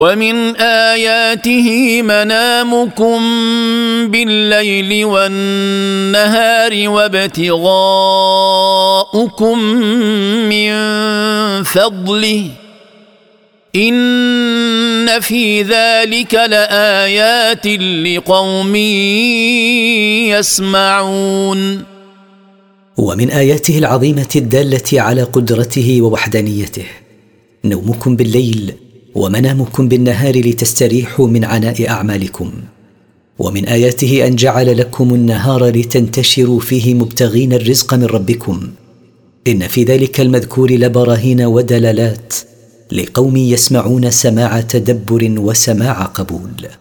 ومن آياته منامكم بالليل والنهار وابتغاؤكم من فضله إن في ذلك لآيات لقوم يسمعون. ومن آياته العظيمة الدالة على قدرته ووحدانيته نومكم بالليل ومنامكم بالنهار لتستريحوا من عناء أعمالكم. ومن آياته أن جعل لكم النهار لتنتشروا فيه مبتغين الرزق من ربكم إن في ذلك المذكور لبراهين ودلالات لقوم يسمعون سماع تدبر وسماع قبول.